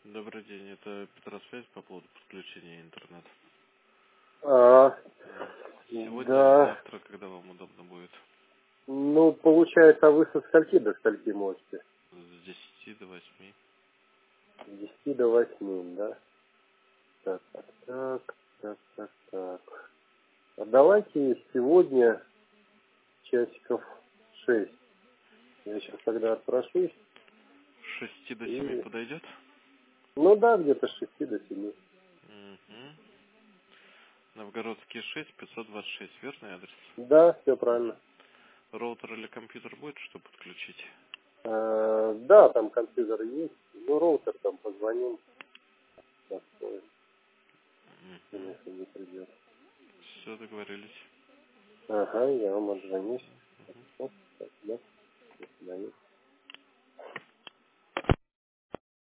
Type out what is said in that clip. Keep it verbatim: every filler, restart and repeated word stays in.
Добрый день, это Петросвязь по поводу подключения интернета. А, Сегодня или да. завтра, когда вам удобно будет? Ну, получается, а вы со скольки до скольки можете? С десяти до восьми. С десяти до восьми, да? Так, так, так, так, так, так. А давайте сегодня часиков шесть. Я сейчас тогда отпрошусь. С шести до семи И... подойдет? Ну да, где-то с шести до семи. Угу. Новгородский шесть, пятьсот двадцать шесть, верный адрес? Да, все правильно. Роутер или компьютер будет, что подключить? А, да, там компьютер есть. Ну, роутер там позвоним. Такой, Угу. если не придет. Все, договорились. Ага, я вам отзвонюсь.